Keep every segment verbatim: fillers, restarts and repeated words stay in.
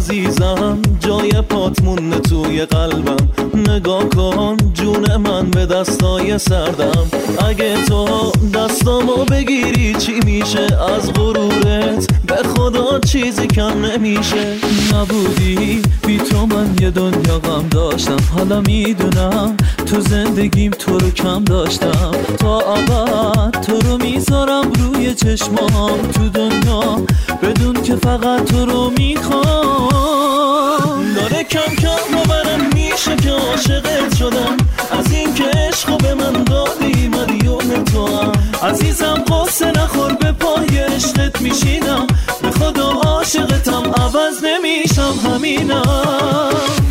عزیزم جای پات مونده توی قلبم. نگاه کن جون من به دستای سردم. اگه تو دستامو بگیری چی میشه؟ از غرورت به خدا چیزی کم نمیشه. نبودی بی تو من یه دنیا غم داشتم. حالا میدونم تو زندگیم تو رو کم داشتم. تا ابد تو رو میذارم روی چشمام تو دنیا، بدون که فقط تو رو میخوام. داره کم کم باورم میشه که عاشقت شدم. از این که عشقو به من دادی مدیون تو هم. عزیزم قصه نخور به پای عشقت میشینم. به خدا عاشقتم عوض نمیشم همینم.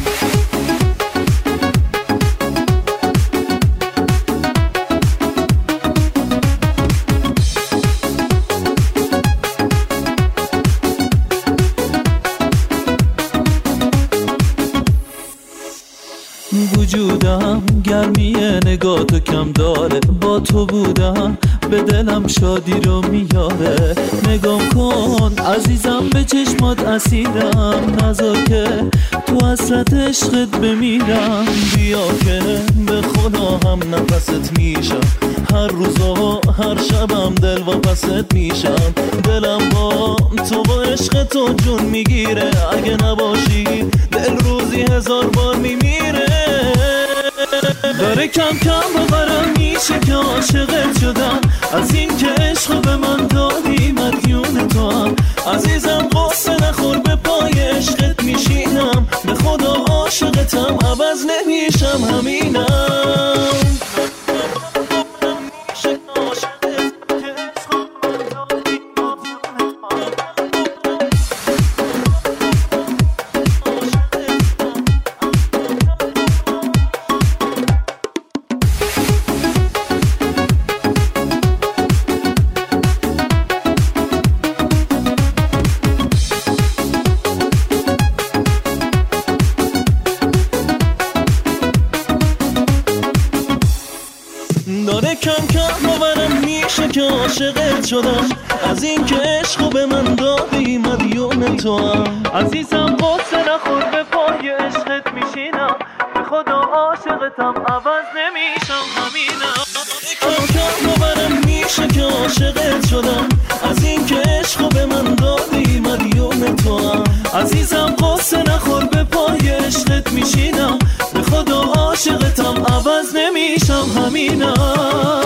وجودم گرمی نگاه تو کم داره. با تو بودم به دلم شادی رو میاره. نگاه کن عزیزم به چشمات اسیرم. نذار که تو حسرت عشقت بمیرم. بیا که به خدا هم نفست میشم. هر روز و هر شبم دل واپست میشم. دلم با تو با عشق تو جون میگیره. اگه نباشی دل روزی هزار بار میمیره. داره کم کم باورم میشه که عاشقت شدم. از این که عشق به من دادی مدیون تو هم. عزیزم قصه نخور به پای عشقت میشینم. به خدا عاشقتم عوض نمیشم همینم. داره کم کم باورم میشه که عاشقت شدم. از این که عشقو به من دادی مدیون تو هم. عزیزم قصه نخور به پای عشقت میشینم. به خدا عاشقتم عوض نمیشم همینم. کم کم باورم میشه که عاشقت شدم. از این که عشقو به من دادی مدیون تو هم. عزیزم قصه نخور به پای عشقت میشینم. به خدا عاشقتم عوض نمیشم همینم.